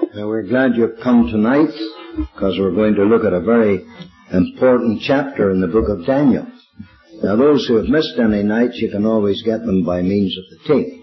We're glad you've come tonight because we're going to look at a very important chapter in the book of Daniel. Now, those who have missed any nights, you can always get them by means of the tape.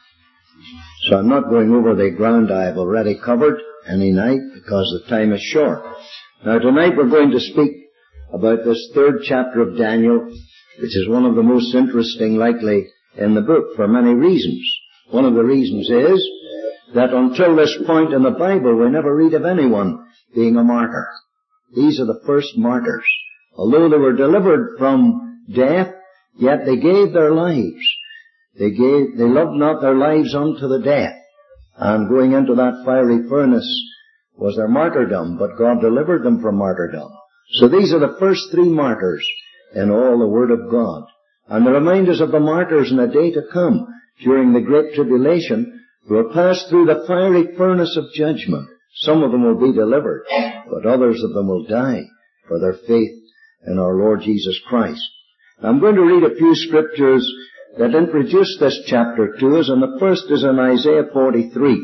So I'm not going over the ground I have already covered any night because the time is short. Now, tonight we're going to speak about this third chapter of Daniel, which is one of the most interesting likely in the book for many reasons. One of the reasons is that until this point in the Bible, we never read of anyone being a martyr. These are the first martyrs. Although they were delivered from death, yet they gave their lives. They loved not their lives unto the death. And going into that fiery furnace was their martyrdom, but God delivered them from martyrdom. So these are the first three martyrs in all the Word of God. And they remind us of the martyrs in a day to come, during the Great Tribulation, who will pass through the fiery furnace of judgment. Some of them will be delivered, but others of them will die for their faith in our Lord Jesus Christ. I'm going to read a few scriptures that introduce this chapter to us, and the first is in Isaiah 43.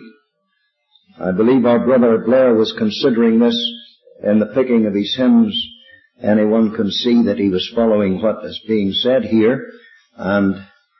I believe our brother Blair was considering this in the picking of his hymns. Anyone can see that he was following what is being said here. And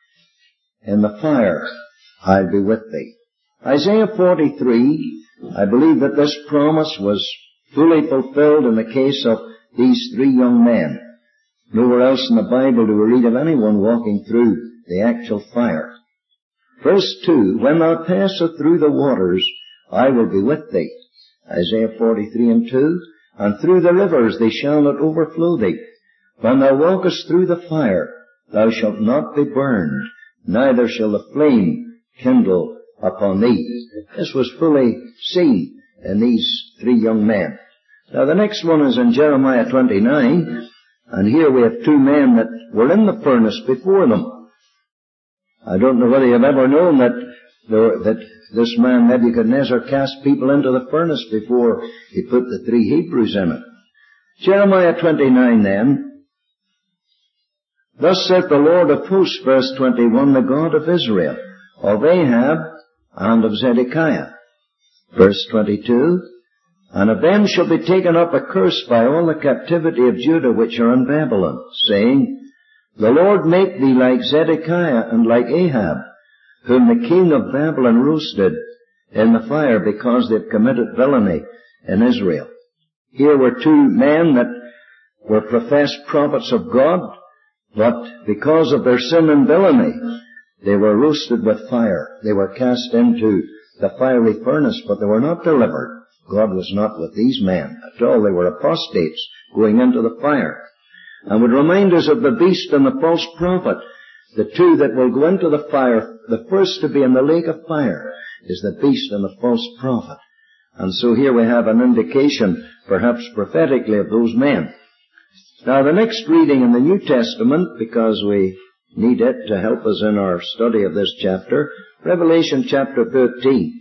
in the fire I'll be with thee. Isaiah 43, I believe that this promise was fully fulfilled in the case of these three young men. Nowhere else in the Bible do we read of anyone walking through the actual fire. Verse 2, when thou passest through the waters, I will be with thee. Isaiah 43 and 2, and through the rivers they shall not overflow thee. When thou walkest through the fire, thou shalt not be burned, neither shall the flame kindle upon thee. This was fully seen in these three young men. Now the next one is in Jeremiah 29, and here we have two men that were in the furnace before them. I don't know whether you've ever known that this man Nebuchadnezzar cast people into the furnace before he put the three Hebrews in it. Jeremiah 29 then. Thus saith the Lord of hosts, verse 21, the God of Israel, of Ahab and of Zedekiah. Verse 22, and of them shall be taken up a curse by all the captivity of Judah which are in Babylon, saying, the Lord make thee like Zedekiah and like Ahab, whom the king of Babylon roasted in the fire because they've committed villainy in Israel. Here were two men that were professed prophets of God, but because of their sin and villainy, they were roasted with fire. They were cast into the fiery furnace, but they were not delivered. God was not with these men at all. They were apostates going into the fire. And would remind us of the beast and the false prophet, the two that will go into the fire. The first to be in the lake of fire is the beast and the false prophet. And so here we have an indication, perhaps prophetically, of those men. Now the next reading in the New Testament, because we need it to help us in our study of this chapter, Revelation chapter 13.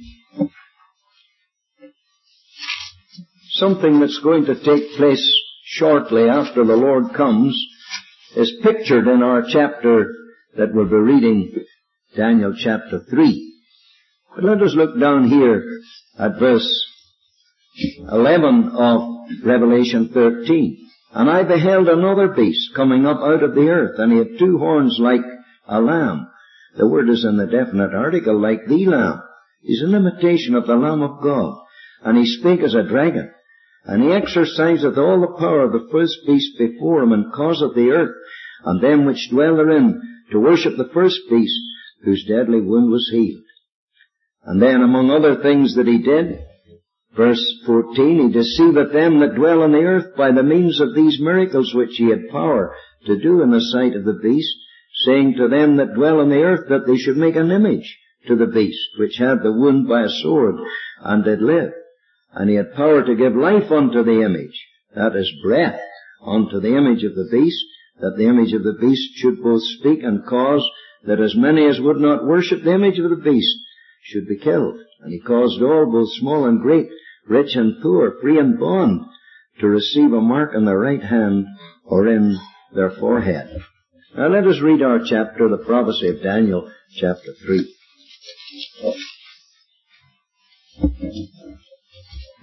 Something that's going to take place shortly after the Lord comes is pictured in our chapter that we'll be reading, Daniel chapter 3. But let us look down here at verse 11 of Revelation 13. And I beheld another beast coming up out of the earth, and he had two horns like a lamb. The word is in the definite article, like the lamb. He's an imitation of the Lamb of God. And he spake as a dragon. And he exerciseth all the power of the first beast before him, and causeth the earth and them which dwell therein to worship the first beast, whose deadly wound was healed. And then among other things that he did, verse 14, he deceiveth them that dwell on the earth by the means of these miracles which he had power to do in the sight of the beast, saying to them that dwell on the earth that they should make an image to the beast, which had the wound by a sword, and did live. And he had power to give life unto the image, that is breath, unto the image of the beast, that the image of the beast should both speak and cause that as many as would not worship the image of the beast should be killed. And he caused all, both small and great, rich and poor, free and bond, to receive a mark on their right hand or in their forehead. Now let us read our chapter, the prophecy of Daniel, chapter 3.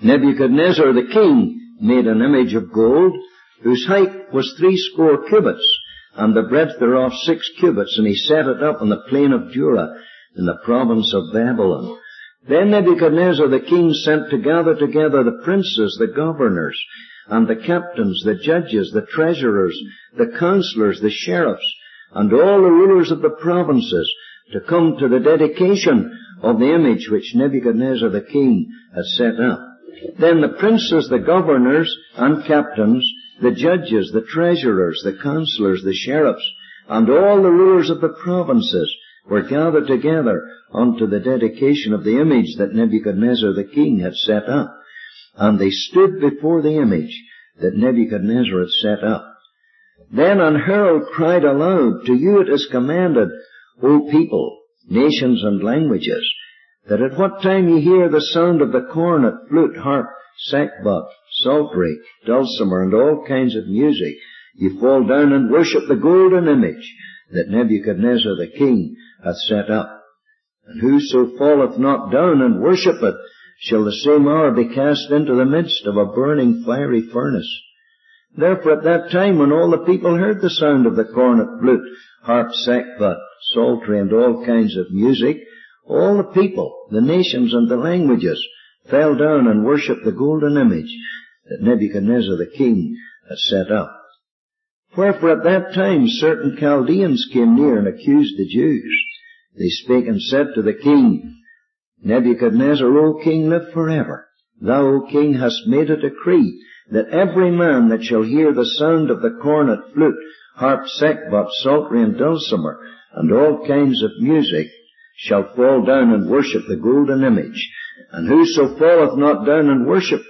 Nebuchadnezzar the king made an image of gold, whose height was 60 cubits, and the breadth thereof 6 cubits, and he set it up on the plain of Dura, in the province of Babylon. Then Nebuchadnezzar the king sent to gather together the princes, the governors, and the captains, the judges, the treasurers, the counselors, the sheriffs, and all the rulers of the provinces, to come to the dedication of the image which Nebuchadnezzar the king had set up. Then the princes, the governors, and captains, the judges, the treasurers, the counselors, the sheriffs, and all the rulers of the provinces were gathered together unto the dedication of the image that Nebuchadnezzar the king had set up. And they stood before the image that Nebuchadnezzar had set up. Then an herald cried aloud, To you it is commanded, O people, nations, and languages, that at what time ye hear the sound of the cornet, flute, harp, sackbut, psaltery, dulcimer, and all kinds of music, ye fall down and worship the golden image that Nebuchadnezzar the king hath set up. And whoso falleth not down and worshipeth shall the same hour be cast into the midst of a burning fiery furnace. Therefore at that time when all the people heard the sound of the cornet, flute, harp, sackbut, psaltery, and all kinds of music, all the people, the nations, and the languages fell down and worshipped the golden image that Nebuchadnezzar the king had set up. Wherefore at that time certain Chaldeans came near and accused the Jews. They spake and said to the king, Nebuchadnezzar, O king, live forever. Thou, O king, hast made a decree that every man that shall hear the sound of the cornet, flute, harp, sackbut, psaltery, and dulcimer, and all kinds of music, shall fall down and worship the golden image. And whoso falleth not down and worshipeth,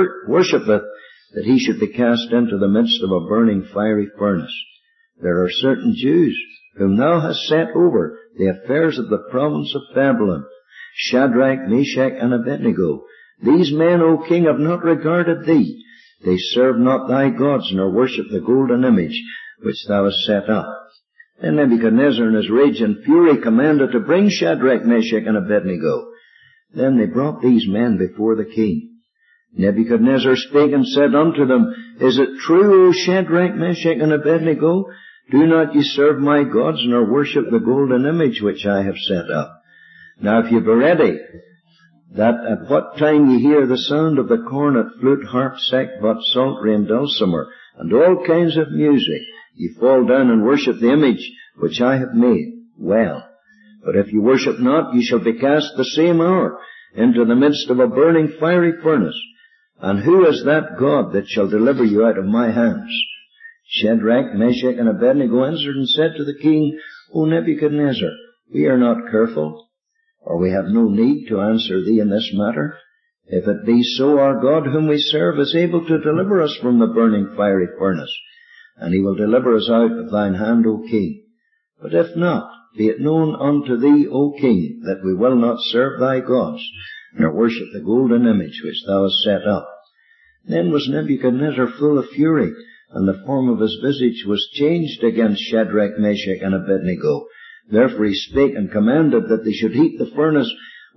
that he should be cast into the midst of a burning fiery furnace. There are certain Jews whom thou hast set over the affairs of the province of Babylon, Shadrach, Meshach, and Abednego. These men, O king, have not regarded thee. They serve not thy gods, nor worship the golden image which thou hast set up. Then Nebuchadnezzar in his rage and fury commanded to bring Shadrach, Meshach, and Abednego. Then they brought these men before the king. Nebuchadnezzar spake and said unto them, Is it true, O Shadrach, Meshach, and Abednego? Do not ye serve my gods, nor worship the golden image which I have set up? Now if ye be ready, that at what time ye hear the sound of the cornet, flute, harp, sackbut, psaltery, and dulcimer, and all kinds of music, ye fall down and worship the image which I have made. Well, but if ye worship not, ye shall be cast the same hour into the midst of a burning fiery furnace. And who is that God that shall deliver you out of my hands? Shadrach, Meshach, and Abednego answered and said to the king, O Nebuchadnezzar, we are not careful, or we have no need to answer thee in this matter. If it be so, our God whom we serve is able to deliver us from the burning fiery furnace, and he will deliver us out of thine hand, O king. But if not, be it known unto thee, O king, that we will not serve thy gods, nor worship the golden image which thou hast set up. Then was Nebuchadnezzar full of fury, and the form of his visage was changed against Shadrach, Meshach, and Abednego. Therefore he spake and commanded that they should heat the furnace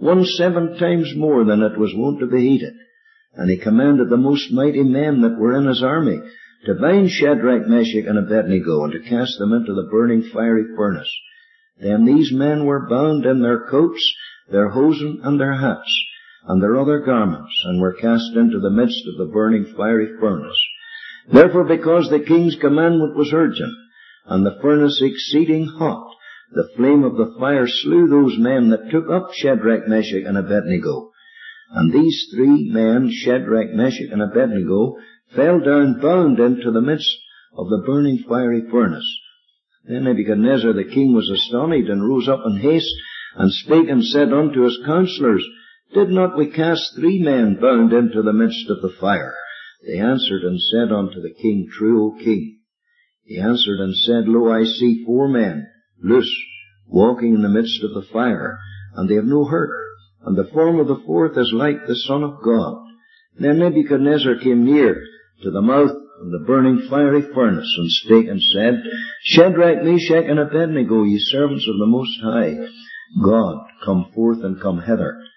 17 times more than it was wont to be heated. And he commanded the most mighty men that were in his army to bind Shadrach, Meshach, and Abednego, and to cast them into the burning fiery furnace. Then these men were bound in their coats, their hosen, and their hats, and their other garments, and were cast into the midst of the burning fiery furnace. Therefore, because the king's commandment was urgent, and the furnace exceeding hot, the flame of the fire slew those men that took up Shadrach, Meshach, and Abednego. And these 3 men, Shadrach, Meshach, and Abednego, fell down bound into the midst of the burning fiery furnace. Then Nebuchadnezzar the king was astonished, and rose up in haste, and spake and said unto his counselors, Did not we cast 3 men bound into the midst of the fire? They answered and said unto the king, True, O king. He answered and said, Lo, I see 4 men, loose, walking in the midst of the fire, and they have no hurt, and the form of the 4th is like the Son of God. Then Nebuchadnezzar came near to the mouth of the burning fiery furnace, and spake and said, Shadrach, Meshach, and Abednego, ye servants of the Most High God, come forth and come hither.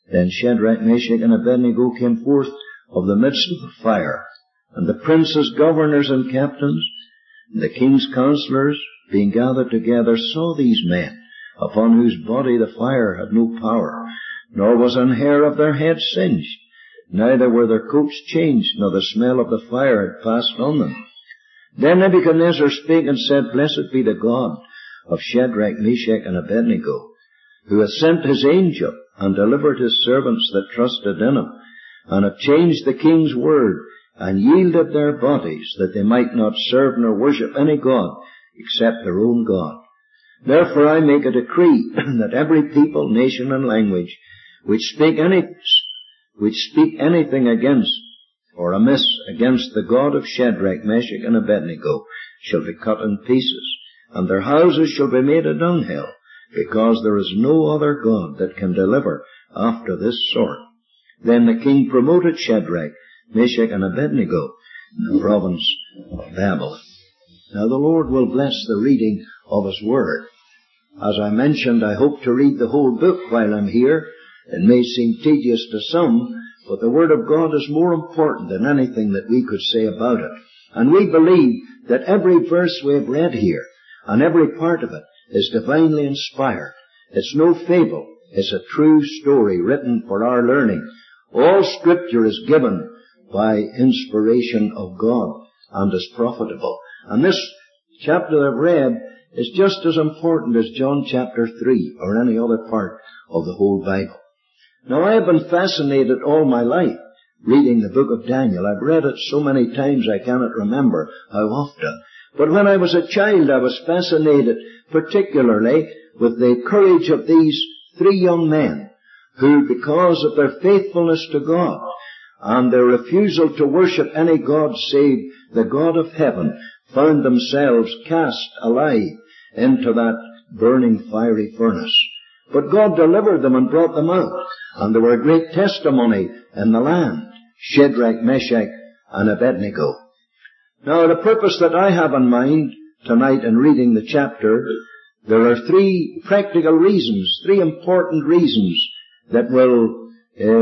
Then Shadrach, Meshach, and Abednego came forth of the midst of the fire. And the princes, governors, and captains, and the king's counselors, being gathered together, saw these men, upon whose body the fire had no power, nor was an hair of their head singed, neither were their coats changed, nor the smell of the fire had passed on them. Then Nebuchadnezzar spake and said, Blessed be the God of Shadrach, Meshach, and Abednego, who hath sent his angel, and delivered his servants that trusted in him, and have changed the king's word, and yielded their bodies, that they might not serve nor worship any god, except their own God. Therefore I make a decree, that every people, nation, and language, which speak anything against, or amiss against the God of Shadrach, Meshach, and Abednego, shall be cut in pieces, and their houses shall be made a dunghill, because there is no other God that can deliver after this sort. Then the king promoted Shadrach, Meshach, and Abednego in the province of Babylon. Now the Lord will bless the reading of His Word. As I mentioned, I hope to read the whole book while I'm here. It may seem tedious to some, but the Word of God is more important than anything that we could say about it. And we believe that every verse we have read here, and every part of it, is divinely inspired. It's no fable. It's a true story written for our learning. All Scripture is given by inspiration of God and is profitable. And this chapter I've read is just as important as John chapter 3 or any other part of the whole Bible. Now, I have been fascinated all my life reading the book of Daniel. I've read it so many times I cannot remember how often. But when I was a child, I was fascinated particularly with the courage of these three young men who, because of their faithfulness to God and their refusal to worship any god save the God of heaven, found themselves cast alive into that burning fiery furnace. But God delivered them and brought them out, and there were a great testimony in the land, Shadrach, Meshach, and Abednego. Now, the purpose that I have in mind tonight in reading the chapter, there are three practical reasons, three important reasons that will,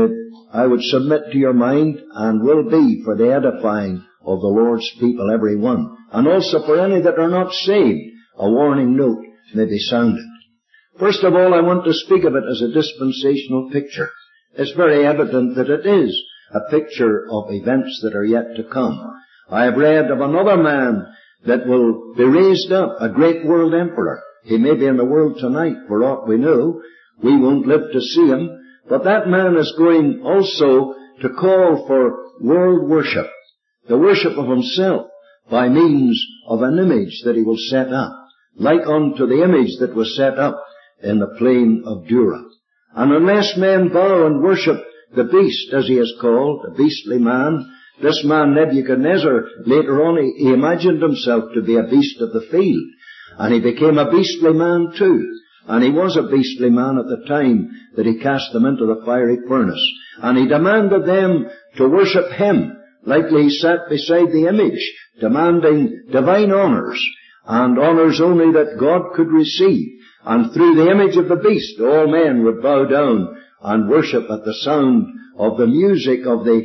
I would submit to your mind and will be for the edifying of the Lord's people, every one. And also for any that are not saved, a warning note may be sounded. First of all, I want to speak of it as a dispensational picture. It's very evident that it is a picture of events that are yet to come. I have read of another man that will be raised up, a great world emperor. He may be in the world tonight, for aught we know. We won't live to see him. But that man is going also to call for world worship, the worship of himself, by means of an image that he will set up, like unto the image that was set up in the plain of Dura. And unless men bow and worship the beast, as he is called, a beastly man, this man Nebuchadnezzar, later on, he imagined himself to be a beast of the field. And he became a beastly man too. And he was a beastly man at the time that he cast them into the fiery furnace. And he demanded them to worship him, likely he sat beside the image, demanding divine honors, and honors only that God could receive. And through the image of the beast, all men would bow down and worship at the sound of the music of the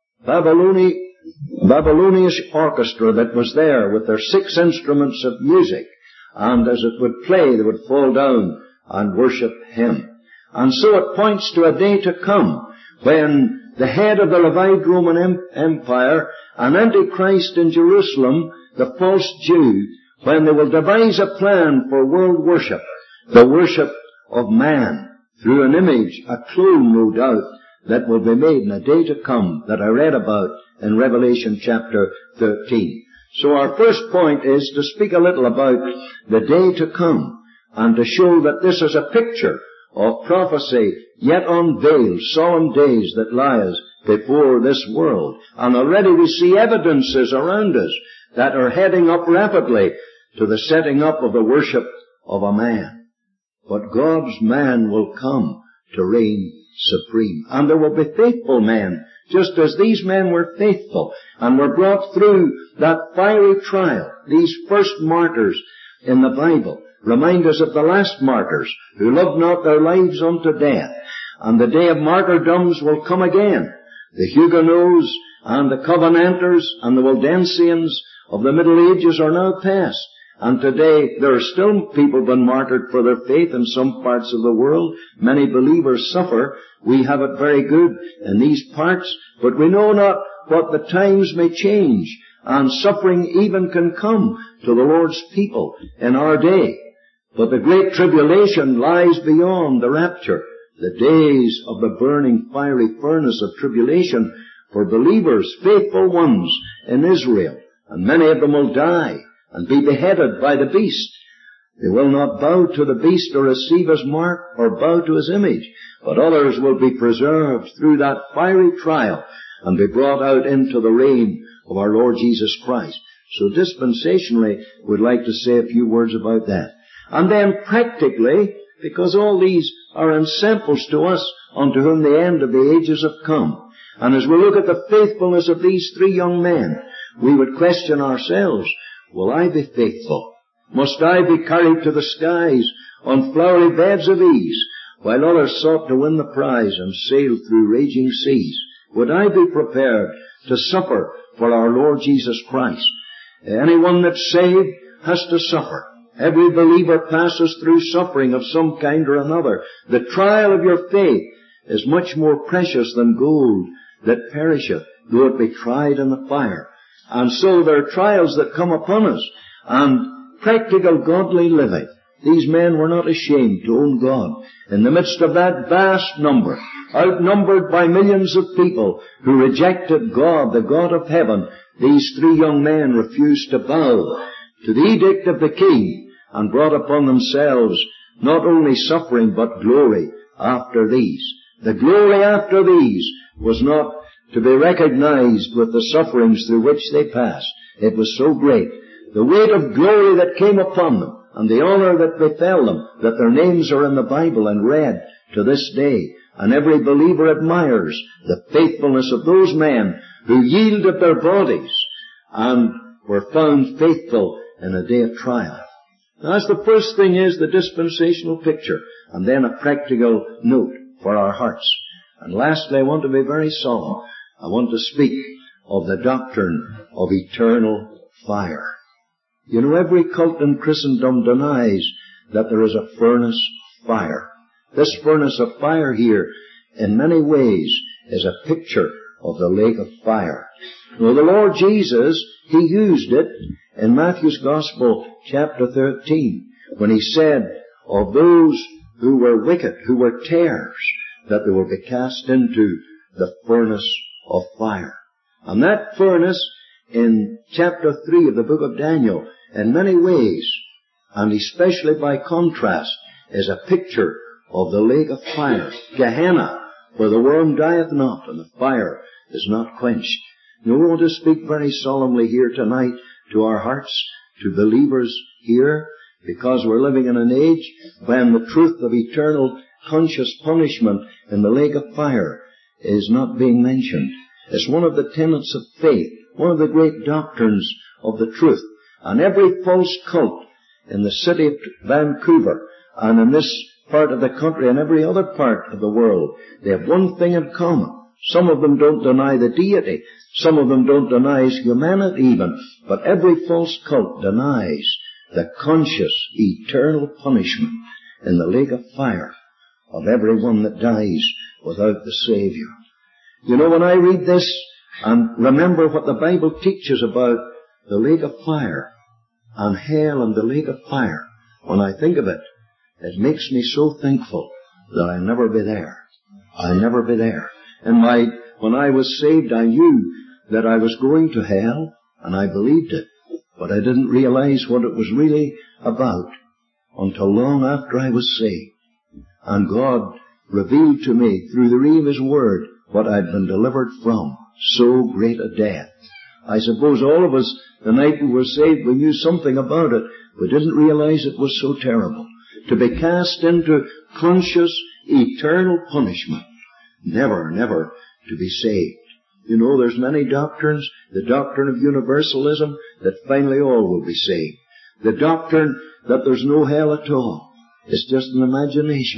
Babylonish orchestra that was there with their 6 instruments of music. And as it would play, they would fall down and worship him. And so it points to a day to come when the head of the revived Roman Empire, an Antichrist in Jerusalem, the false Jew, when they will devise a plan for world worship, the worship of man, through an image, a clone, no doubt, that will be made in a day to come that I read about in Revelation chapter 13. So our first point is to speak a little about the day to come and to show that this is a picture of prophecy yet unveiled, solemn days that lies before this world. And already we see evidences around us that are heading up rapidly to the setting up of the worship of a man. But God's man will come to reign supreme. And there will be faithful men, just as these men were faithful and were brought through that fiery trial. These first martyrs in the Bible remind us of the last martyrs who loved not their lives unto death. And the day of martyrdoms will come again. The Huguenots and the Covenanters and the Waldensians of the Middle Ages are now past. And today there are still people being martyred for their faith in some parts of the world. Many believers suffer. We have it very good in these parts, but we know not what the times may change, and suffering even can come to the Lord's people in our day. But the great tribulation lies beyond the rapture, the days of the burning fiery furnace of tribulation for believers, faithful ones in Israel. And many of them will die and be beheaded by the beast. They will not bow to the beast or receive his mark or bow to his image, but others will be preserved through that fiery trial and be brought out into the reign of our Lord Jesus Christ. So dispensationally, we'd like to say a few words about that. And then practically, because all these are in samples to us unto whom the end of the ages have come. And as we look at the faithfulness of these three young men, we would question ourselves, will I be faithful? Must I be carried to the skies on flowery beds of ease, while others sought to win the prize and sail through raging seas? Would I be prepared to suffer for our Lord Jesus Christ? Anyone that's saved has to suffer. Every believer passes through suffering of some kind or another. The trial of your faith is much more precious than gold that perisheth, though it be tried in the fire. And so there are trials that come upon us, and practical godly living. These men were not ashamed to own God. In the midst of that vast number, outnumbered by millions of people who rejected God, the God of heaven, these three young men refused to bow to the edict of the king and brought upon themselves not only suffering but glory after these. The glory after these was not to be recognized with the sufferings through which they passed. It was so great. The weight of glory that came upon them and the honor that befell them, that their names are in the Bible and read to this day. And every believer admires the faithfulness of those men who yielded their bodies and were found faithful in a day of trial. Now, that's the first thing, is the dispensational picture, and then a practical note for our hearts. And lastly, I want to be very solemn. I want to speak of the doctrine of eternal fire. You know, every cult in Christendom denies that there is a furnace of fire. This furnace of fire here, in many ways, is a picture of the lake of fire. Now, the Lord Jesus, He used it in Matthew's Gospel, chapter 13, when He said of those who were wicked, who were tares, that they will be cast into the furnace of fire. And that furnace, in chapter 3 of the book of Daniel, in many ways, and especially by contrast, is a picture of the lake of fire, Gehenna, where the worm dieth not and the fire is not quenched. Now, we want to speak very solemnly here tonight to our hearts, to believers here, because we're living in an age when the truth of eternal conscious punishment in the lake of fire is not being mentioned. It's one of the tenets of faith, one of the great doctrines of the truth. And every false cult in the city of Vancouver and in this part of the country and every other part of the world, they have one thing in common. Some of them don't deny the deity. Some of them don't deny His humanity even. But every false cult denies the conscious, eternal punishment in the lake of fire of everyone that dies without the Savior. You know, when I read this and remember what the Bible teaches about the lake of fire and hell and the lake of fire, when I think of it, it makes me so thankful that I'll never be there. I'll never be there. And when I was saved, I knew that I was going to hell, and I believed it. But I didn't realize what it was really about until long after I was saved. And God revealed to me through the reading of His Word what I'd been delivered from, so great a death. I suppose all of us, the night we were saved, we knew something about it, but didn't realize it was so terrible. To be cast into conscious, eternal punishment. Never, never to be saved. You know, there's many doctrines. The doctrine of universalism, that finally all will be saved. The doctrine that there's no hell at all. It's just an imagination.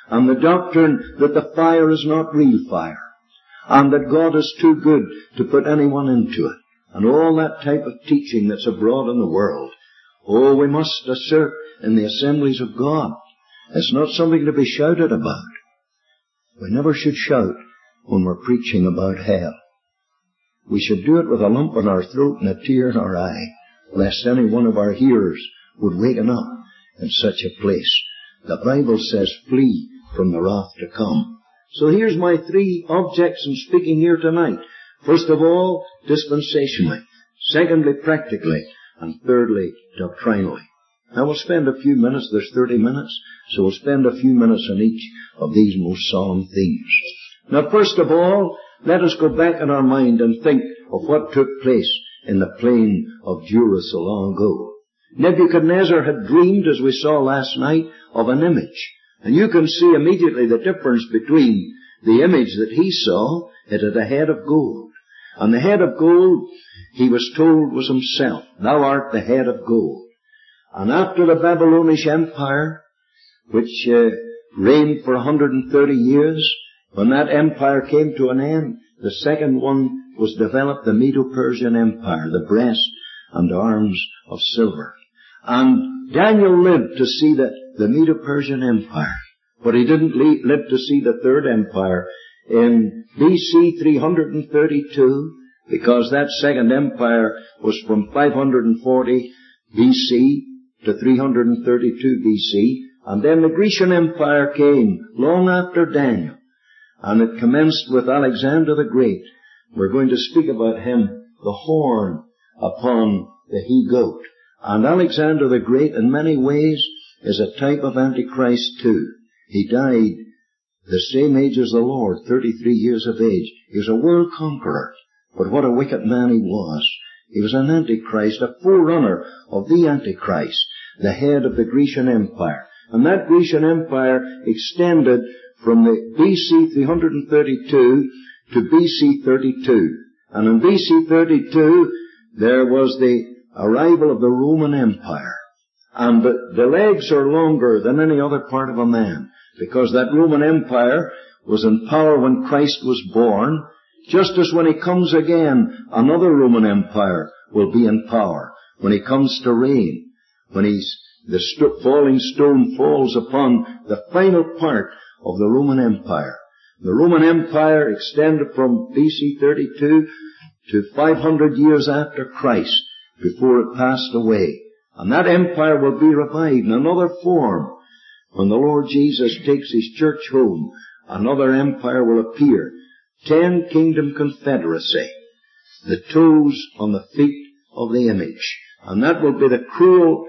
and the doctrine that the fire is not real fire, and that God is too good to put anyone into it, and all that type of teaching that's abroad in the world. Oh, we must assert in the assemblies of God. It's not something to be shouted about. We never should shout when we're preaching about hell. We should do it with a lump in our throat and a tear in our eye, lest any one of our hearers would waken up in such a place. The Bible says, flee from the wrath to come. So here's my three objects in speaking here tonight. First of all, dispensationally. Secondly, practically. And thirdly, doctrinally. Now we'll spend a few minutes, there's 30 minutes, so we'll spend a few minutes on each of these most solemn themes. Now first of all, let us go back in our mind and think of what took place in the plain of Dura so long ago. Nebuchadnezzar had dreamed, as we saw last night, of an image. And you can see immediately the difference between the image that he saw. It had a head of gold. And the head of gold, he was told, was himself. Thou art the head of gold. And after the Babylonish Empire, which reigned for 130 years, when that empire came to an end, the second one was developed, the Medo-Persian Empire, the breast and arms of silver. And Daniel lived to see the Medo-Persian Empire, but he didn't live to see the third empire in BC 332, because that second empire was from 540 BC to 332 BC, and then the Grecian Empire came long after Daniel. And it commenced with Alexander the Great. We're going to speak about him, the horn upon the he-goat. And Alexander the Great, in many ways, is a type of Antichrist too. He died the same age as the Lord, 33 years of age. He was a world conqueror. But what a wicked man he was. He was an Antichrist, a forerunner of the Antichrist, the head of the Grecian Empire. And that Grecian Empire extended from the BC 332 to BC 32. And in BC 32, there was the arrival of the Roman Empire. And the legs are longer than any other part of a man, because that Roman Empire was in power when Christ was born, just as when he comes again, another Roman Empire will be in power when he comes to reign, when the falling stone falls upon the final part of the Roman Empire. The Roman Empire extended from BC 32 to 500 years after Christ, before it passed away. And that empire will be revived in another form. When the Lord Jesus takes his church home, another empire will appear. 10 kingdom confederacy. The toes on the feet of the image. And that will be the cruel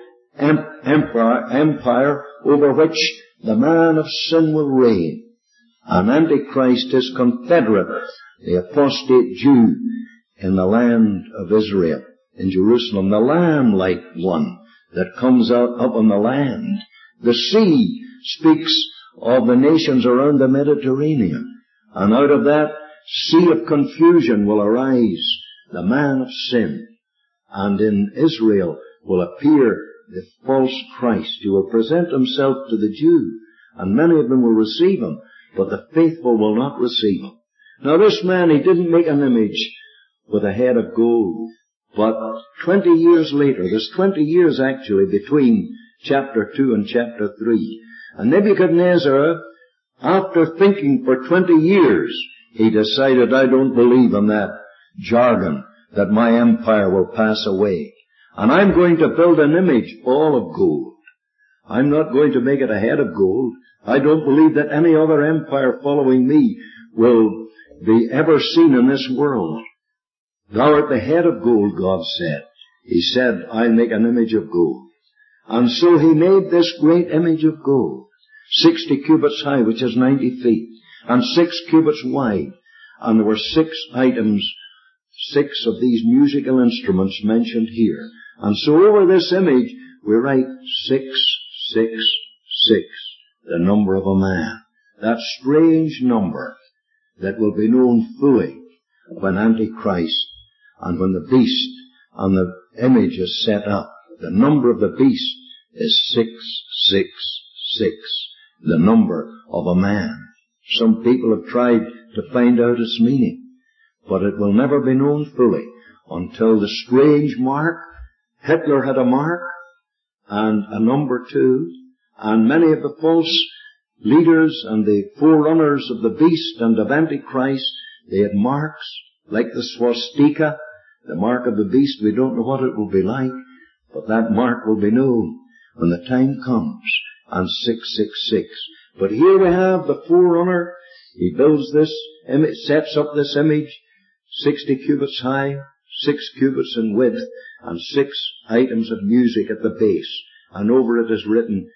empire over which the man of sin will reign. And Antichrist is confederate, the apostate Jew, in the land of Israel, in Jerusalem, the lamb-like one that comes out up on the land. The sea speaks of the nations around the Mediterranean. And out of that sea of confusion will arise the man of sin. And in Israel will appear the false Christ, who will present himself to the Jew. And many of them will receive him, but the faithful will not receive him. Now this man, he didn't make an image with a head of gold. But 20 years later, there's 20 years actually between chapter 2 and chapter 3. And Nebuchadnezzar, after thinking for 20 years, he decided, I don't believe in that jargon, that my empire will pass away. And I'm going to build an image all of gold. I'm not going to make it a head of gold. I don't believe that any other empire following me will be ever seen in this world. Thou art the head of gold, God said. He said, I'll make an image of gold. And so he made this great image of gold, 60 cubits high, which is 90 feet, and 6 cubits wide. And there were 6 items, 6 of these musical instruments mentioned here. And so over this image, we write 666, the number of a man. That strange number that will be known fully when Antichrist and when the beast and the image is set up. The number of the beast is 666. the number of a man. Some people have tried to find out its meaning, but it will never be known fully until the strange mark. Hitler had a mark, and a number 2, and many of the false leaders and the forerunners of the beast and of Antichrist, they had marks like the swastika, the mark of the beast. We don't know what it will be like, but that mark will be known when the time comes, and 666. But here we have the forerunner. He builds this image, sets up this image, 60 cubits high, 6 cubits in width, and 6 items of music at the base. And over it is written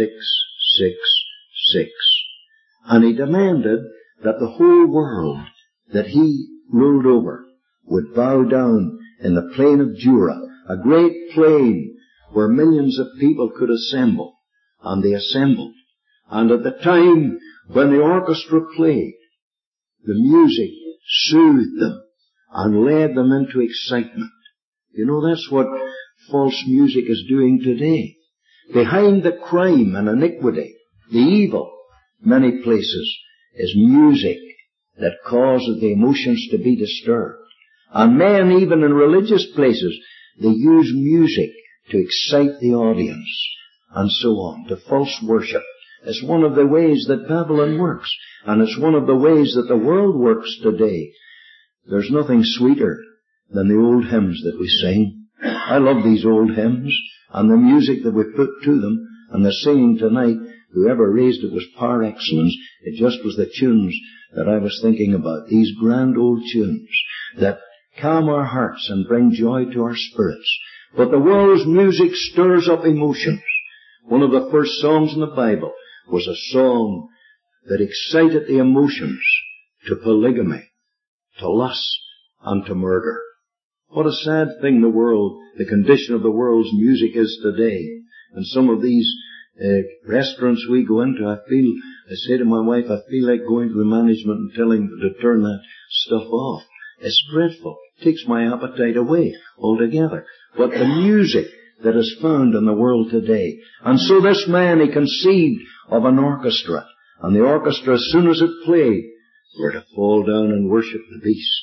666. And he demanded that the whole world that he ruled over would bow down in the plain of Dura, a great plain where millions of people could assemble. And they assembled. And at the time when the orchestra played, the music soothed them and led them into excitement. You know, that's what false music is doing today. Behind the crime and iniquity, the evil, many places, is music that causes the emotions to be disturbed. And men, even in religious places, they use music to excite the audience, and so on, to false worship. It's one of the ways that Babylon works, and it's one of the ways that the world works today. There's nothing sweeter than the old hymns that we sing. I love these old hymns, and the music that we put to them, and the singing tonight. Whoever raised it was par excellence. It just was the tunes that I was thinking about, these grand old tunes that calm our hearts and bring joy to our spirits. But the world's music stirs up emotions. One of the first songs in the Bible was a song that excited the emotions to polygamy, to lust, and to murder. What a sad thing the condition of the world's music is today. And some of these restaurants we go into, I say to my wife, I feel like going to the management and telling them to turn that stuff off. It's dreadful. It takes my appetite away altogether. But the music that is found in the world today. And so this man, he conceived of an orchestra. And the orchestra, as soon as it played, were to fall down and worship the beast.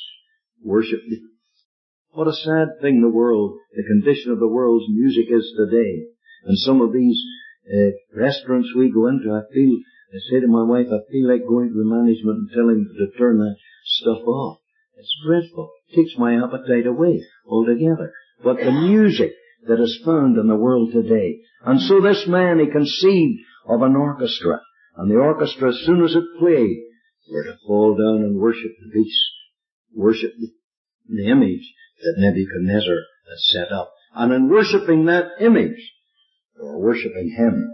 What a sad thing the condition of the world's music is today. And some of these restaurants we go into, I say to my wife, I feel like going to the management and telling them to turn that stuff off. It's dreadful. It takes my appetite away altogether. But the music that is found in the world today. And so this man, he conceived of an orchestra. And the orchestra, as soon as it played, were to fall down and worship the beast. The image that Nebuchadnezzar had set up. And in worshipping that image, or worshipping him,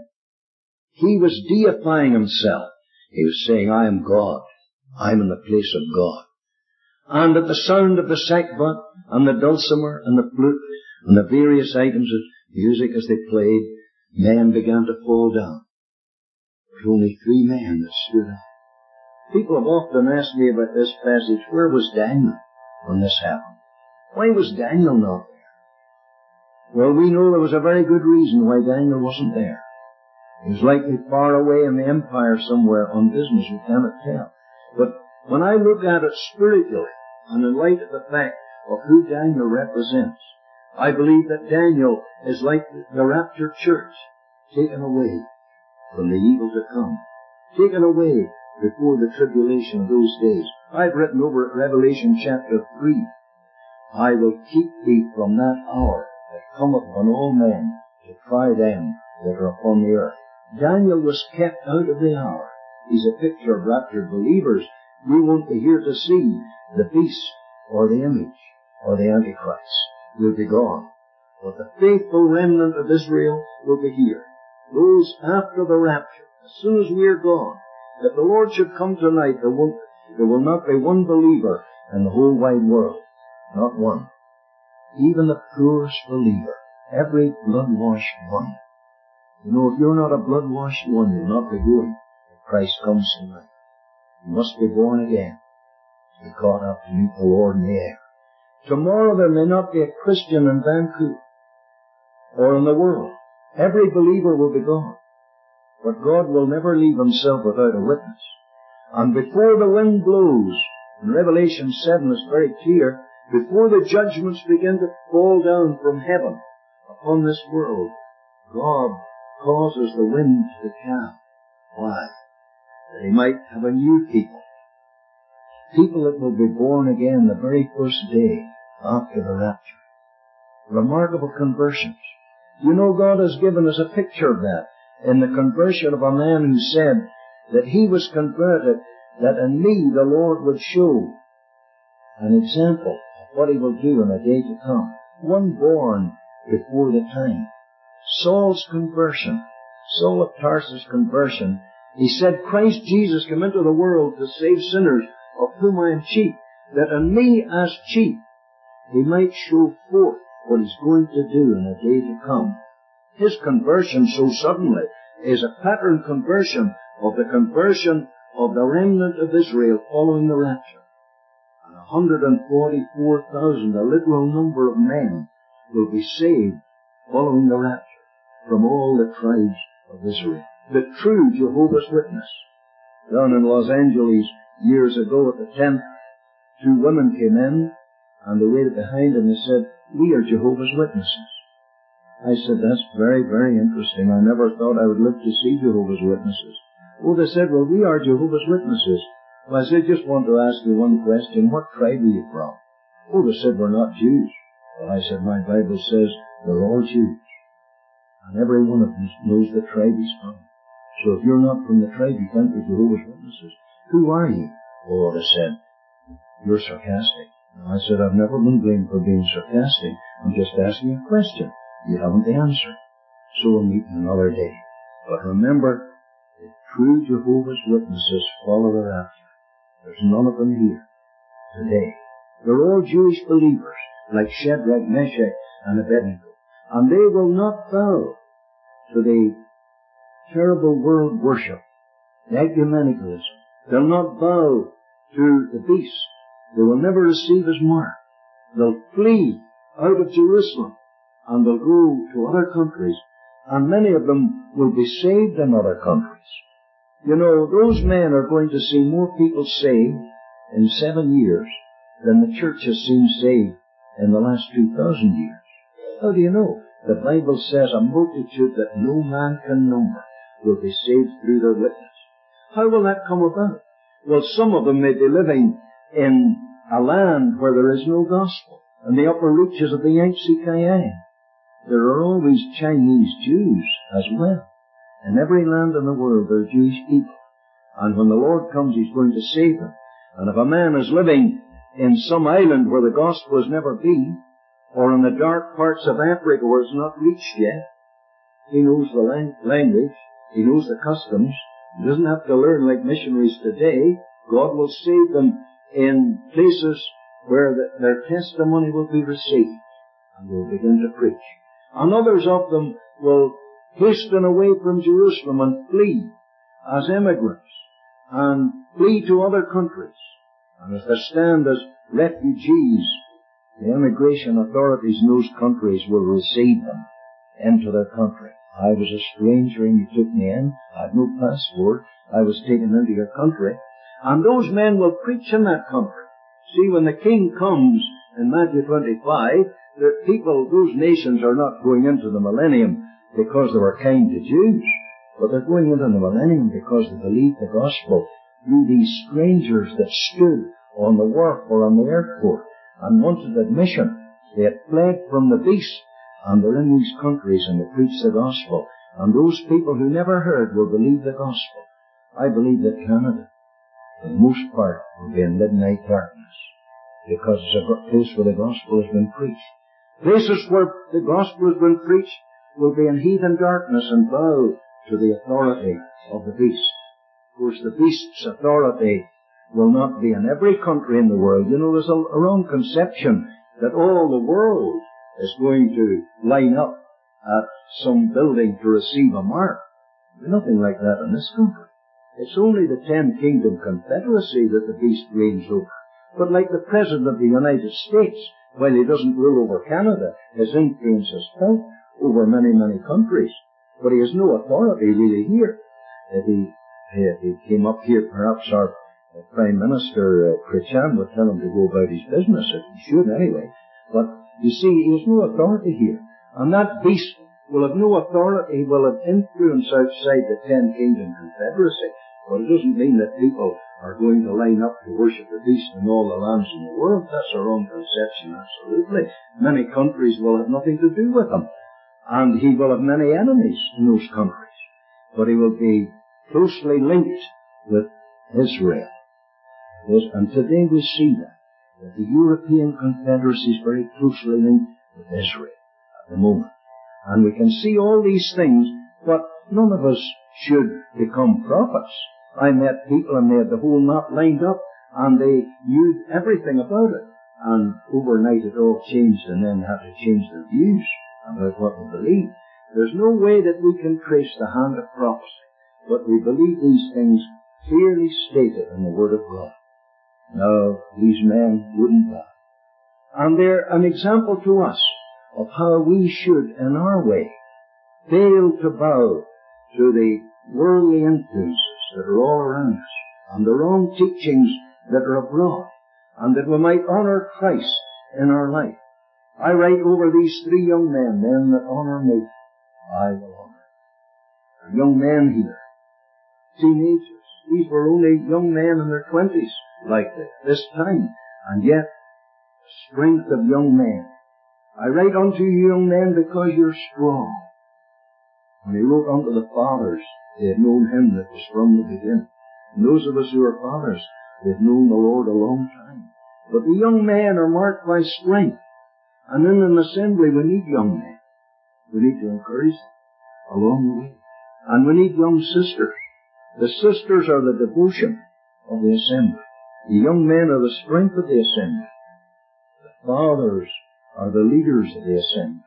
he was deifying himself. He was saying, I am God. I'm in the place of God. And at the sound of the sackbut and the dulcimer and the flute and the various items of music as they played, men began to fall down. There were only 3 men that stood up. People have often asked me about this passage, where was Daniel when this happened? Why was Daniel not there? Well, we know there was a very good reason why Daniel wasn't there. He was likely far away in the empire somewhere on business, we cannot tell. But when I look at it spiritually, and in light of the fact of who Daniel represents, I believe that Daniel is like the raptured church, taken away from the evil to come, taken away before the tribulation of those days. I've written over at Revelation chapter 3, I will keep thee from that hour that cometh on all men to try them that are upon the earth. Daniel was kept out of the hour. He's a picture of raptured believers. We won't be here to see the beast or the image or the Antichrist. Will be gone. But the faithful remnant of Israel will be here. Those after the rapture, as soon as we are gone, if the Lord should come tonight, there will not be one believer in the whole wide world. Not one. Even the poorest believer. Every blood-washed one. You know, if you're not a blood-washed one, you'll not be going if Christ comes tonight. You must be born again to be caught up to meet the Lord in the air. Tomorrow there may not be a Christian in Vancouver or in the world. Every believer will be gone. But God will never leave himself without a witness. And before the wind blows, in Revelation 7 is very clear, before the judgments begin to fall down from heaven upon this world, God causes the wind to calm. Why? That he might have a new people. People that will be born again the very first day after the rapture. Remarkable conversions. You know, God has given us a picture of that in the conversion of a man who said that he was converted, that in me the Lord would show an example of what he will do in a day to come. One born before the time. Saul's conversion, Saul of Tarsus' conversion, he said, Christ Jesus came into the world to save sinners, of whom I am chief, that in me as chief he might show forth what he's going to do in a day to come. His conversion so suddenly is a pattern conversion of the remnant of Israel following the rapture. And 144,000, a literal number of men, will be saved following the rapture from all the tribes of Israel. The true Jehovah's Witness. Down in Los Angeles years ago at the tent, two women came in and they waited behind and they said, we are Jehovah's Witnesses. I said, that's very, very interesting. I never thought I would live to see Jehovah's Witnesses. Oh, they said, well, we are Jehovah's Witnesses. Well, I said, just want to ask you one question. What tribe are you from? Oh, they said, we're not Jews. Well, I said, my Bible says we're all Jews. And every one of them knows the tribe he's from. So if you're not from the tribe, you can't be Jehovah's Witnesses. Who are you? Oh, they said, you're sarcastic. And I said, I've never been blamed for being sarcastic. I'm just asking a question. You haven't the answer. So we'll meet another day. But remember, the true Jehovah's Witnesses follow the rapture. There's none of them here today. They're all Jewish believers, like Shadrach, Meshach, and Abednego. And they will not bow to the terrible world worship, the ecumenicalism. They'll not bow to the beast. They will never receive his mark. They'll flee out of Jerusalem and they'll go to other countries, and many of them will be saved in other countries. You know, those men are going to see more people saved in 7 years than the church has seen saved in the last 2,000 years. How do you know? The Bible says a multitude that no man can number will be saved through their witness. How will that come about? Well, some of them may be living in a land where there is no gospel, in the upper reaches of the Yangtze Kiang. There are always Chinese Jews as well. In every land in the world there are Jewish people. And when the Lord comes, he's going to save them. And if a man is living in some island where the gospel has never been, or in the dark parts of Africa where it's not reached yet, he knows the language, he knows the customs, he doesn't have to learn like missionaries today. God will save them in places where their testimony will be received, and they'll begin to preach. And others of them will hasten away from Jerusalem and flee as immigrants, and flee to other countries. And as they stand as refugees, the immigration authorities in those countries will receive them into their country. I was a stranger and you took me in. I had no passport. I was taken into your country. And those men will preach in that country. See, when the King comes in Matthew 25, the people, those nations are not going into the millennium because they were kind to Jews, but they're going into the millennium because they believed the gospel through these strangers that stood on the wharf or on the airport and wanted admission. They had fled from the beast, and they're in these countries and they preach the gospel. And those people who never heard will believe the gospel. I believe that Canada, for the most part, will be in midnight darkness, because it's a place where the gospel has been preached. Places where the gospel has been preached will be in heathen darkness and bow to the authority of the beast. Of course, the beast's authority will not be in every country in the world. You know, there's a wrong conception that all the world is going to line up at some building to receive a mark. There's nothing like that in this country. It's only the 10 Kingdom Confederacy that the beast reigns over. But like the President of the United States, while he doesn't rule over Canada, his influence is felt over many, many countries. But he has no authority really here. if he came up here, perhaps our Prime Minister, Christian, would tell him to go about his business, if he should anyway. But, you see, he has no authority here. And that beast will have no authority, he will have influence outside the 10 Kingdom Confederacy. But it doesn't mean that people are going to line up to worship the beast in all the lands in the world. That's a wrong conception, absolutely. Many countries will have nothing to do with him. And he will have many enemies in those countries. But he will be closely linked with Israel. And today we see that the European Confederacy is very closely linked with Israel at the moment. And we can see all these things, but none of us should become prophets. I met people and they had the whole map lined up and they knew everything about it. And overnight it all changed and then had to change their views about what they believe. There's no way that we can trace the hand of prophecy, but we believe these things clearly stated in the Word of God. No, these men wouldn't bow. And they're an example to us of how we should, in our way, fail to bow to the worldly influences that are all around us, and the wrong teachings that are abroad, and that we might honor Christ in our life. I write over these 3 young men, them that honor me, I will honor. They're young men here, teenagers. These were only young men in their 20s, like this time, and yet, the strength of young men. I write unto you, young men, because you're strong. When he wrote unto the fathers, they had known him that was from the beginning. And those of us who are fathers, they've known the Lord a long time. But the young men are marked by strength. And in an assembly we need young men. We need to encourage them along the way. And we need young sisters. The sisters are the devotion of the assembly. The young men are the strength of the assembly. The fathers are the leaders of the assembly.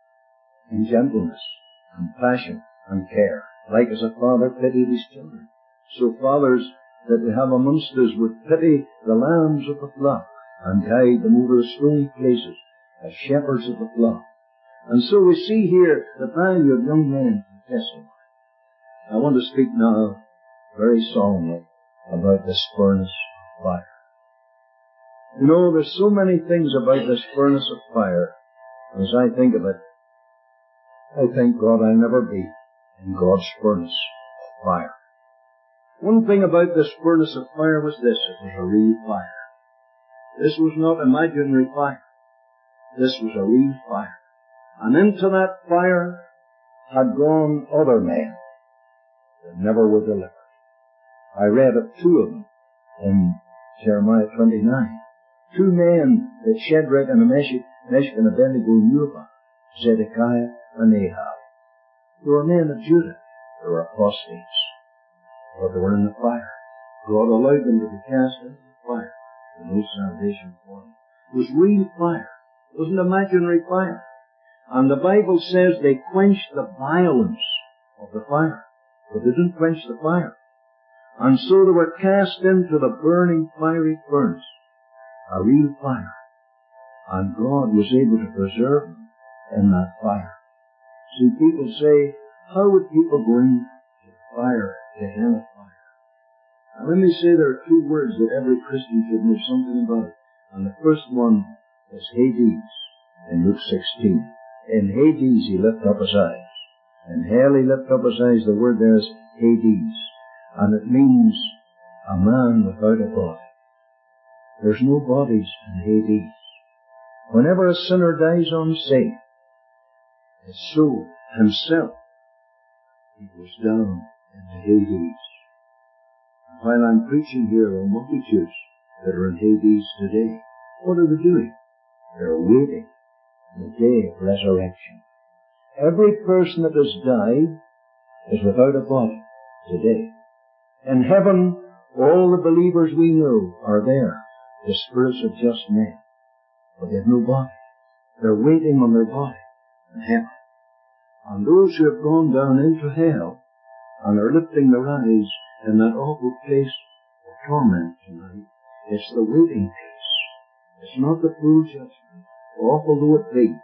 In gentleness, compassion, and care. Like as a father pitied his children, so fathers that we have amongst us would pity the lambs of the flock and guide them over the stony places as shepherds of the flock. And so we see here the value of young men to testify. I want to speak now very solemnly about this furnace of fire. You know, there's so many things about this furnace of fire. As I think of it, I thank God I'll never be in God's furnace of fire. One thing about this furnace of fire was this: it was a real fire. This was not imaginary fire. This was a real fire. And into that fire had gone other men that never were delivered. I read of 2 of them in Jeremiah 29. 2 men that Shadrach and Meshach and Abednego knew about, Zedekiah and Ahab. They were men of Judah. They were apostates. But they were in the fire. God allowed them to be cast into the fire. There was no salvation for them. It was real fire. It wasn't imaginary fire. And the Bible says they quenched the violence of the fire. But they didn't quench the fire. And so they were cast into the burning fiery furnace. A real fire. And God was able to preserve them in that fire. See, people say, how would people go into fire, to hell of fire? And let me say there are 2 words that every Christian should know something about. And the first one is Hades, in Luke 16. In Hades he lifted up his eyes. In hell he lifted up his eyes. The word there is Hades. And it means a man without a body. There's no bodies in Hades. Whenever a sinner dies unsaved, his soul, himself, he goes down into Hades. And while I'm preaching here, there are multitudes that are in Hades today. What are they doing? They're waiting the day of resurrection. Every person that has died is without a body today. In heaven, all the believers we know are there, the spirits of just men. But they have no body. They're waiting on their body in heaven. And those who have gone down into hell and are lifting their eyes in that awful place of torment tonight, it's the waiting place. It's not the full judgment, awful though it be,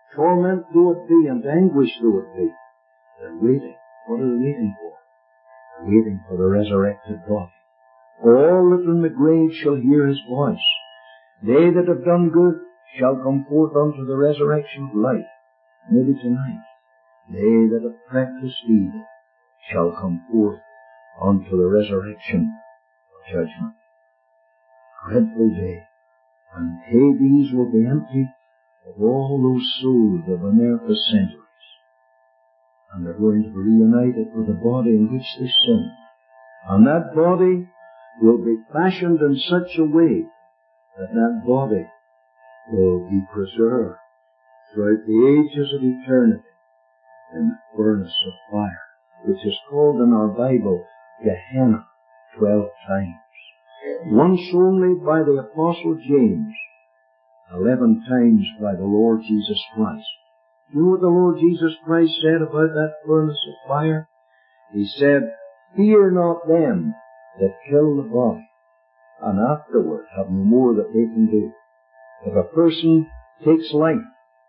torment though it be, and anguish though it be. They're waiting. What are they waiting for? waiting for the resurrected body. All that are in the grave shall hear his voice. They that have done good shall come forth unto the resurrection of life. Maybe tonight. They that have practiced evil shall come forth unto the resurrection of judgment. Dreadful day. And Hades will be empty of all those souls that were there for centuries. And they're going to be reunited with the body in which they sinned. And that body will be fashioned in such a way that that body will be preserved throughout the ages of eternity in the furnace of fire, which is called in our Bible Gehenna 12 times. Once only by the Apostle James, 11 times by the Lord Jesus Christ. You know what the Lord Jesus Christ said about that furnace of fire? He said, "Fear not them that kill the body, and afterward have no more that they can do." If a person takes life,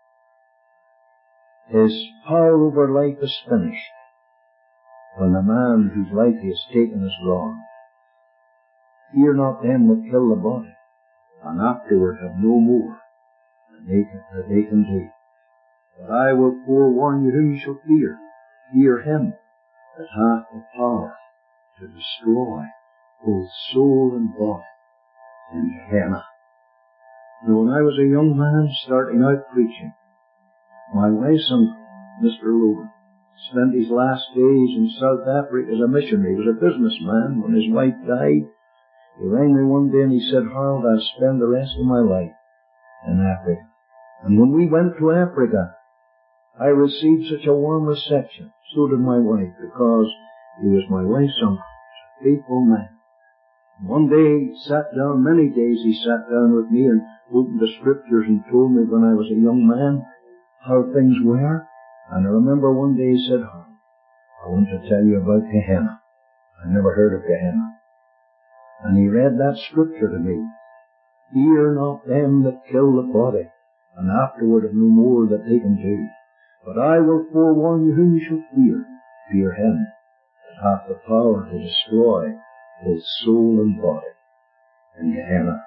his power over life is finished when the man whose life he has taken is gone. Fear not them that kill the body, and afterward have no more that they can do. But I will forewarn you whom you shall fear. Fear him that hath the power to destroy both soul and body in Gehenna. Now, when I was a young man starting out preaching, my wife's uncle, Mr. Logan, spent his last days in South Africa as a missionary. He was a businessman. When his wife died, he rang me one day and he said, "Harold, I'll spend the rest of my life in Africa." And when we went to Africa, I received such a warm reception. So did my wife, because he was my wife's uncle, a faithful man. One day he sat down, many days he sat down with me and opened the scriptures and told me when I was a young man how things were. And I remember one day he said, "Harold, I want to tell you about Gehenna. I never heard of Gehenna." And he read that scripture to me. "Fear not them that kill the body, and afterward have no more that they can do. But I will forewarn you whom you shall fear. Fear him that hath the power to destroy both soul and body in Gehenna."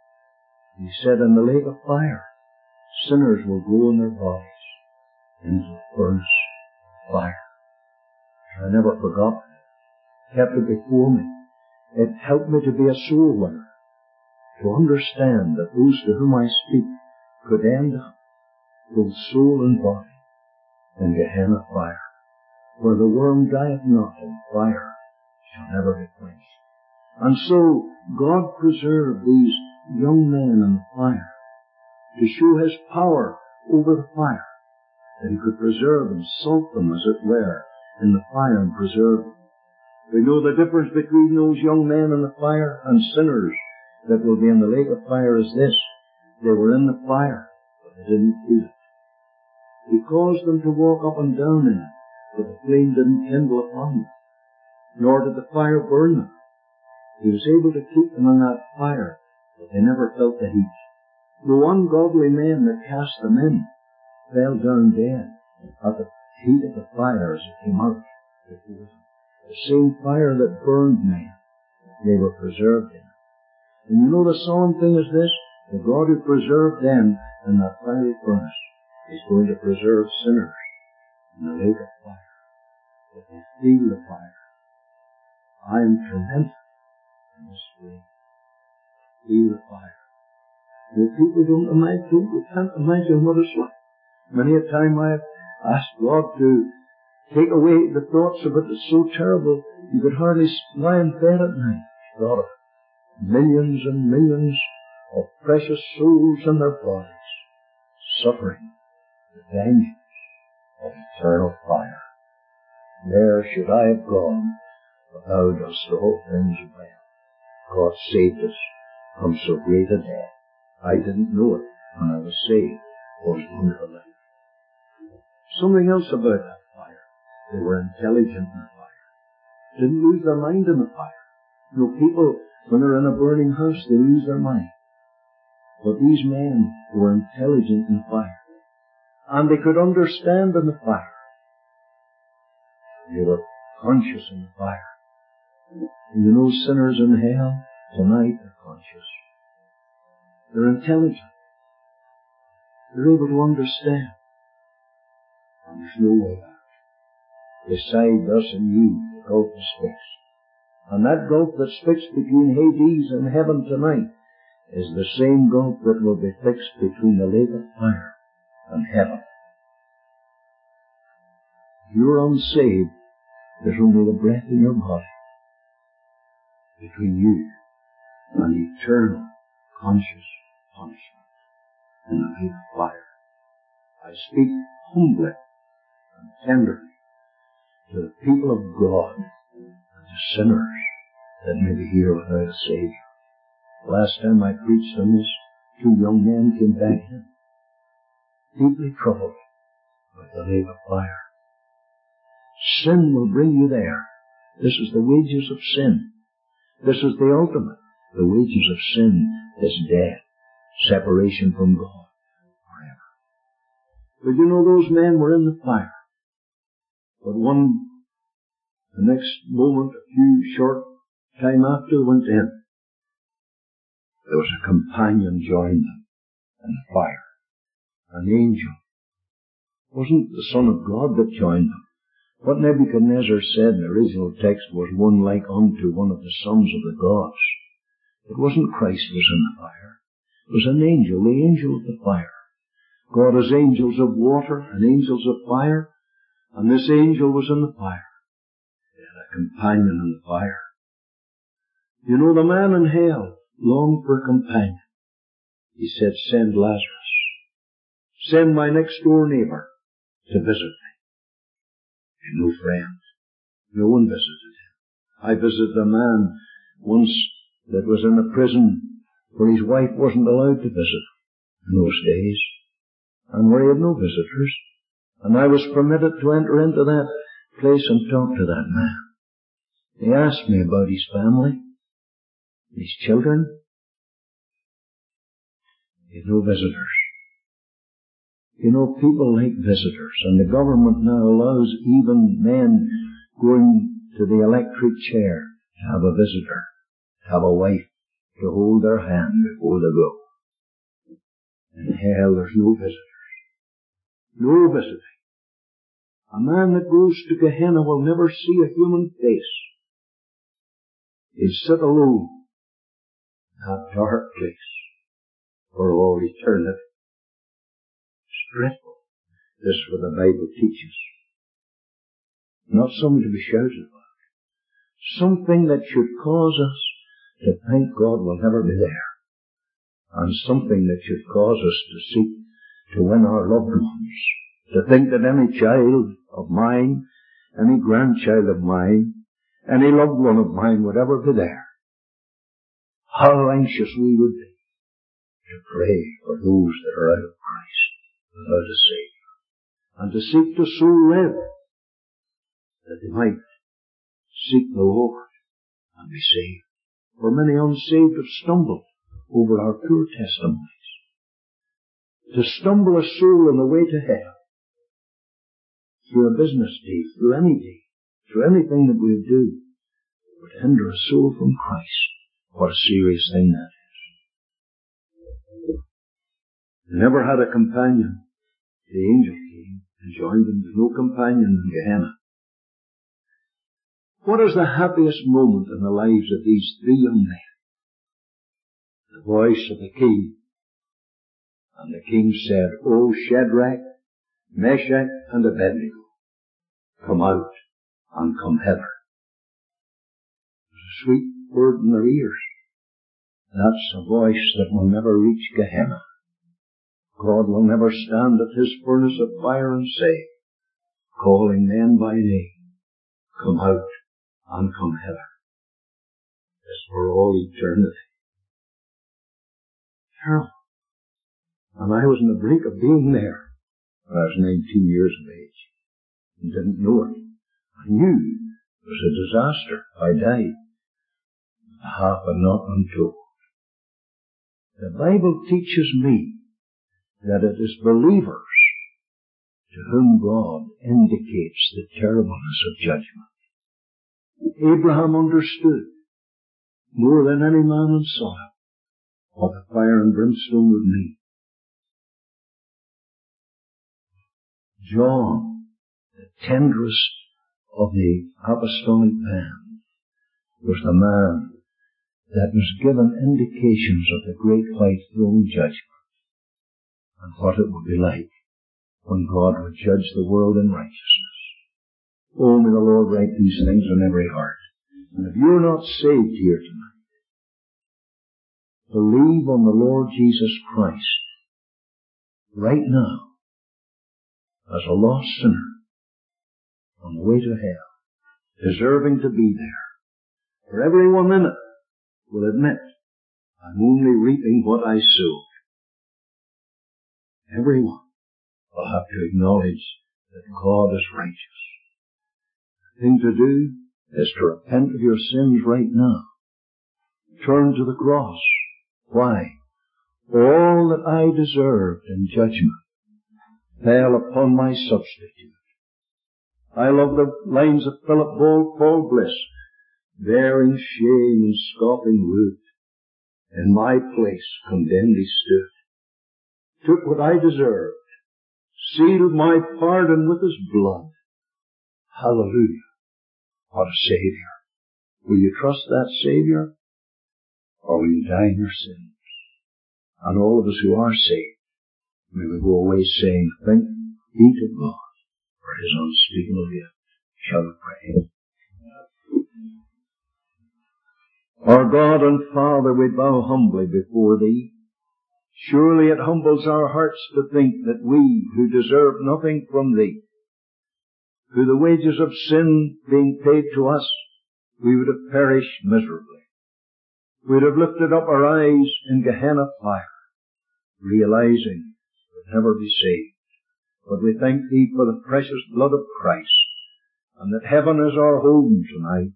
He said, in the lake of fire, sinners will go in their bodies into the furnace of fire. I never forgot it. Kept it before me. It helped me to be a soul winner, to understand that those to whom I speak could end up, both soul and body, in Gehenna fire, where the worm dieth not and fire shall never be quenched. And so God preserved these young men in the fire to show his power over the fire, that he could preserve and salt them, as it were, in the fire and preserve them. We know the difference between those young men in the fire and sinners that will be in the lake of fire is this: they were in the fire, but they didn't feel it. He caused them to walk up and down in it, but the flame didn't kindle upon them, nor did the fire burn them. He was able to keep them in that fire, but they never felt the heat. The ungodly men that cast them in fell down dead at the heat of the fire as it came out before them. The same fire that burned men, they were preserved in. And you know the solemn thing is this: the God who preserved them in that fiery furnace is going to preserve sinners in the lake of fire, that they feel the fire. I am tormented in this way. Feel the fire. The people can't imagine what it's like. Many a time I have asked God to take away the thoughts of it. It's so terrible you could hardly lie in bed at night. Thought of it. Millions and millions of precious souls in their bodies suffering the vengeance of eternal fire. There should I have gone, but thou dost all things well. God saved us from so great a death. I didn't know it when I was saved. I was going for life. Something else about that fire. They were intelligent in the fire. Didn't lose their mind in the fire. You know, people, when they're in a burning house, they lose their mind. But these men were intelligent in the fire. And they could understand in the fire. They were conscious in the fire. And you know, sinners in hell tonight are conscious. They're intelligent. They're able to understand. And there's no way out. Beside us and you, the gulf is fixed. And that gulf that's fixed between Hades and heaven tonight is the same gulf that will be fixed between the lake of fire and heaven. If you're unsaved, there's only the breath in your body between you and eternal conscious punishment in the lake of fire. I speak humbly and tenderly to the people of God and to sinners that may be here without a Savior. Last time I preached on this, 2 young men came back in, deeply troubled with the lake of fire. Sin will bring you there. This is the wages of sin. This is the ultimate. The wages of sin is death, separation from God forever. But you know, those men were in the fire. But the next moment, a few short time after they went in, there was a companion joined them in the fire. An angel. It wasn't the Son of God that joined them. What Nebuchadnezzar said in the original text was one like unto one of the sons of the gods. It wasn't Christ was in the fire. It was an angel, the angel of the fire. God has angels of water and angels of fire, and this angel was in the fire. He had a companion in the fire. You know, the man in hell longed for a companion. He said, send Lazarus. Send my next door neighbor to visit me. No friend. No one visited him. I visited a man once that was in a prison where his wife wasn't allowed to visit in those days, and where he had no visitors. And I was permitted to enter into that place and talk to that man. He asked me about his family, his children. He had no visitors. You know, people like visitors, and the government now allows even men going to the electric chair to have a visitor, to have a wife to hold their hand before they go. In hell there's no visitors. No visiting. A man that goes to Gehenna will never see a human face. He'll sit alone in that dark place for all eternity. Dreadful. This is what the Bible teaches. Not something to be shouted about. Something that should cause us to think God will never be there. And something that should cause us to seek to win our loved ones. To think that any child of mine, any grandchild of mine, any loved one of mine would ever be there. How anxious we would be to pray for those that are out of Christ, without a Savior, and to seek to so live that they might seek the Lord and be saved. For many unsaved have stumbled over our pure testimonies. To stumble a soul on the way to hell, through a business deed, through any deed, through anything that we do, would hinder a soul from Christ. What a serious thing that is. They never had a companion. The angel came and joined them. There's no companion in Gehenna. What is the happiest moment in the lives of these 3 young men? The voice of the king. And the king said, O Shadrach, Meshach, and Abednego, come out and come hither. There's a sweet word in their ears. That's a voice that will never reach Gehenna. God will never stand at his furnace of fire and say, calling men by name, come out and come hither. It's for all eternity. Terrible. And I was on the brink of being there when I was 19 years of age and didn't know it. I knew it was a disaster if I died. Half and not untold. The Bible teaches me that it is believers to whom God indicates the terribleness of judgment. Abraham understood more than any man in Sodom what the fire and brimstone would mean. John, the tenderest of the apostolic band, was the man that was given indications of the great white throne judgment and what it would be like when God would judge the world in righteousness. Oh, may the Lord write these things on every heart. And if you're not saved here tonight, believe on the Lord Jesus Christ right now as a lost sinner on the way to hell, deserving to be there. For everyone in it will admit, I'm only reaping what I sowed. Everyone will have to acknowledge that God is righteous. The thing to do is to repent of your sins right now. Turn to the cross. Why? All that I deserved in judgment fell upon my substitute. I love the lines of Philip Paul Bliss. Bearing shame and scoffing rude, in my place condemned he stood. Took what I deserved, sealed my pardon with his blood. Hallelujah. What a Savior. Will you trust that Savior? Or will you die in your sins? And all of us who are saved, may we go away saying, thanks be to God for his unspeakable gift. Shall we pray? Our God and Father, we bow humbly before Thee. Surely it humbles our hearts to think that we, who deserve nothing from Thee, who the wages of sin being paid to us, we would have perished miserably. We would have lifted up our eyes in Gehenna fire, realizing we'd never be saved. But we thank Thee for the precious blood of Christ, and that heaven is our home tonight.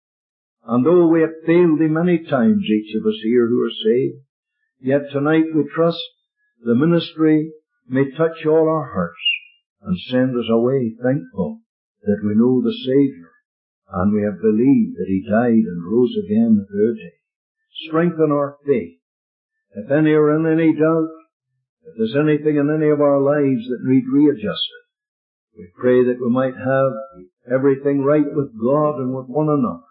And though we have failed Thee many times, each of us here who are saved, yet tonight we trust the ministry may touch all our hearts and send us away thankful that we know the Savior and we have believed that He died and rose again the third day. Strengthen our faith. If any are in any doubt, if there's anything in any of our lives that need readjusted, we pray that we might have everything right with God and with one another.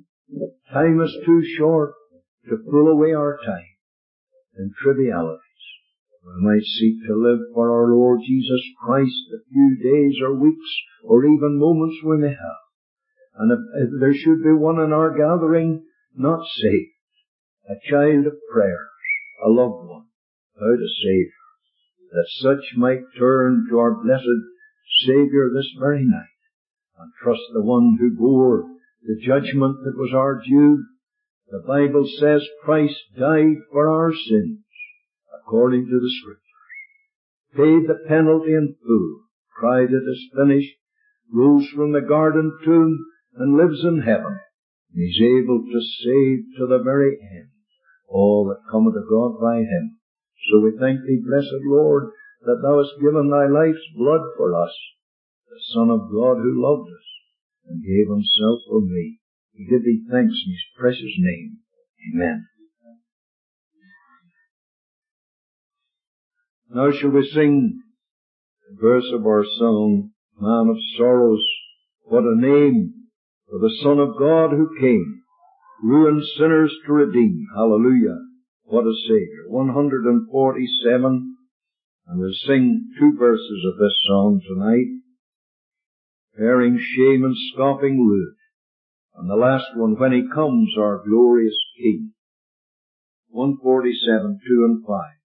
Time is too short to pull away our time in trivialities. We might seek to live for our Lord Jesus Christ the few days or weeks or even moments we may have. And if there should be one in our gathering not saved, a child of prayers, a loved one, without a Savior, that such might turn to our blessed Savior this very night and trust the one who bore the judgment that was our due. The Bible says Christ died for our sins, according to the Scriptures, paid the penalty in full, cried it is finished, rose from the garden tomb, and lives in heaven. And He's able to save to the very end all that cometh to God by Him. So we thank Thee, blessed Lord, that Thou hast given Thy life's blood for us, the Son of God who loved us and gave Himself for me. We give Thee thanks in His precious name. Amen. Now shall we sing the verse of our song, Man of Sorrows, what a name for the Son of God who came, ruined sinners to redeem. Hallelujah. What a Savior. 147, and we'll sing 2 verses of this song tonight. Bearing shame and scoffing rude. And the last one, when He comes, our glorious King. 147, 2 and 5.